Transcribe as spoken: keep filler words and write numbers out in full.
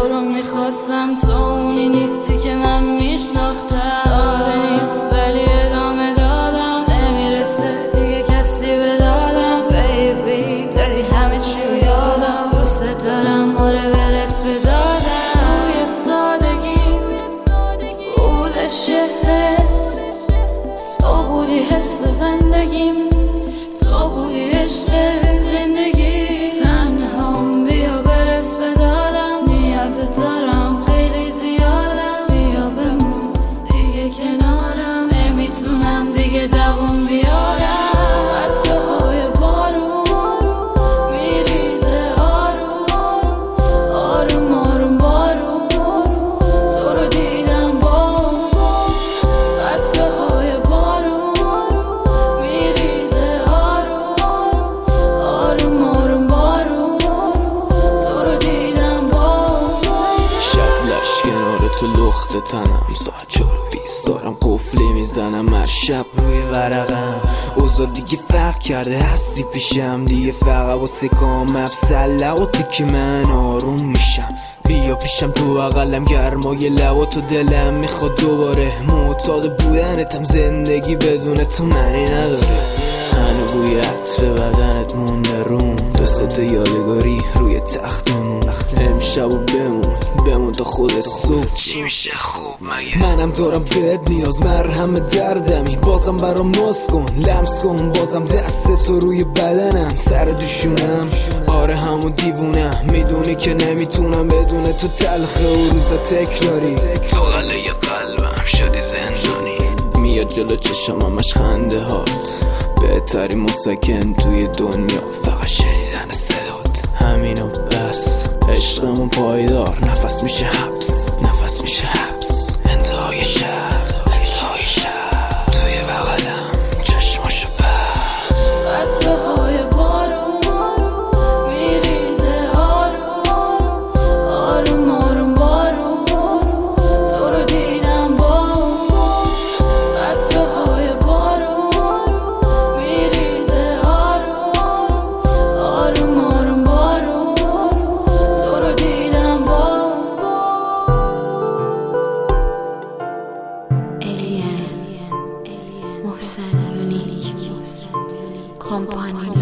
رو میخواستم، تو اونی نیستی که من میشناختم. ساده نیست ولی ادامه دادم، نمیرسه دیگه کسی به دادم. بیبی دادی همه چی رو یادم، دوست دارم آره برس به دادم. توی سادگی بودش یه حس، تو بودی حس زندگیم، تو بودی عشق زندگی. تنهام بیا برس به دادم، نیازت دارم خیلی زیادم. بیا بمون دیگه کنارم، نمیتونم دیگه دووم بیارم. قطره‌های بارون میریزه آروم آروم آروم بارون، تو رو دیدم بارون. قطره‌های بارون میریزه آروم آروم آروم بارون، تو رو دیدم بارون. شب لش کنار تو لخت تنم، ساعت چهار و بیست دارم قفلی میزنم. هر شب روی ورقم اوضاع دیگه فرق کرده، هستی پیشم دیگه فقط واسه کام افسله و تیکی من آروم میشم. بیا پیشم تو اقلم گرمای لب تو دلم میخواد دوباره. معتاد بودنتم زندگی بدون تو معنی نداره. هنو بوی عطر بدنت مونده روم، دوستت یادگاری روی تختمون. امشب و بمون بمون تا خود صبح، چی میشه خوب مگه؟ منم دارم بهت نیاز، مرهم دردمی. بازم برام ناز کن لمس کن، بازم دست تو روی بدنم، سر دوشونم. آره همون دیوونم، میدونی که نمیتونم بدون تو. تلخه و روزا تکراری، تو غله ی قلبم شدی زندانی. میاد جلو چشم همش خنده هات، بهتری مسکن توی دنیا فقط شنیدن صدات. همینو بس، عشقمون پایدار، نفس میشه حبس نفس میشه حبس. انتهای شب انتهای شب توی بغلم چشماشو بست. قطره‌های بارون میریزه آروم آروم آروم بارون، تو رو دیدم بارون. قطره‌های بارون میریزه آروم آروم آروم بارون، تو رو دیدم بارون. الین محسن یونیک کمپانی